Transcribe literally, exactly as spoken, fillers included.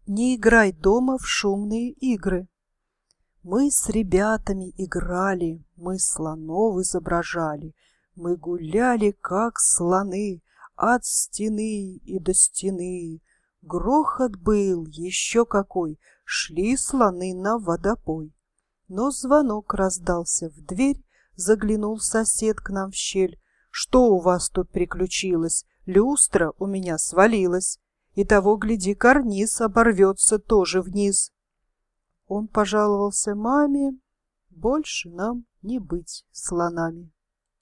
Не играй дома в шумные игры. Мы с ребятами играли, мы слонов изображали, мы гуляли, как слоны, от стены и до стены. Грохот был еще какой, шли слоны на водопой. Но звонок раздался в дверь, заглянул сосед к нам в щель. Что у вас тут приключилось? Люстра у меня свалилась, и того, гляди, карниз оборвется тоже вниз. Он пожаловался маме: больше нам не быть слонами.